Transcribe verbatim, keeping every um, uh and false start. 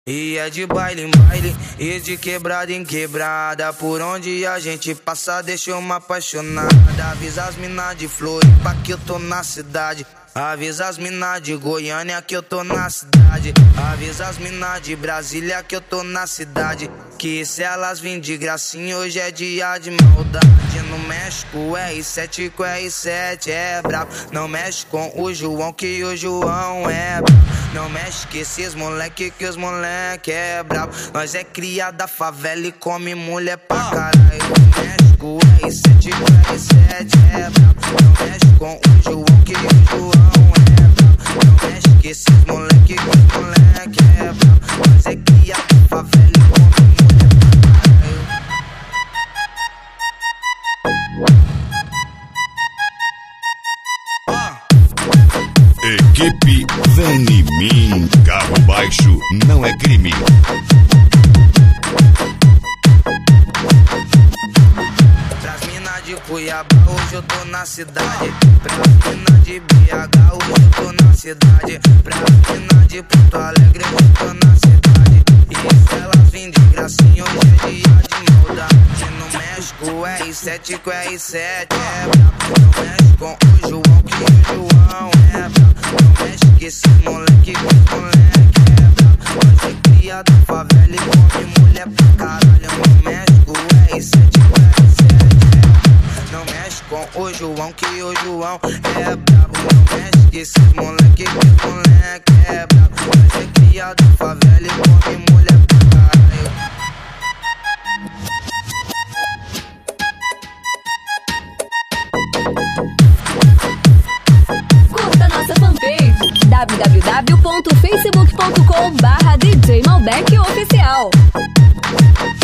E é de baile em baile, e de quebrada em quebrada. Por onde a gente passa deixa uma apaixonada. Avisa as mina de Floripa que eu tô na cidade. Avisa as mina de Goiânia que eu tô na cidade. Avisa as mina de Brasília que eu tô na cidade. Que se elas vêm de gracinha hoje é dia de maldade. No México o R sete com o R sete é brabo. Não mexe com o João que o João é brabo. Não mexe com esses moleque que os moleque é brabo. Nós é cria da favela e come mulher pra caralho. No México o R sete com o R sete é brabo. Não mexe com o João que o João é brabo. Não mexe com esses moleque que os moleque é brabo. Nós é cria da favela e come mulher pra caralho. Equipe Vem em Mim, carro baixo não é crime. Pras mina de Cuiabá hoje eu tô na cidade. Pras mina de B H hoje eu tô na cidade. Pras mina de Porto Alegre hoje eu tô na cidade. E se elas vêm de gracinha hoje é dia de maldade. No México o R sete com o R sete é brabo. Não mexe com o João que o João é brabo. Não mexe com esse moleque que os moleque é brabo. Nós é cria da favela e come mulher pra caralho. No México o R sete com o R sete é brabo. Não mexe com o João que o João é brabo. Não mexe com esse moleque que os moleque é brabo. Nós é cria da favela e come mulher pra caralho. Curta nossa fanpage w w w ponto facebook ponto com barra D J Malbec Oficial.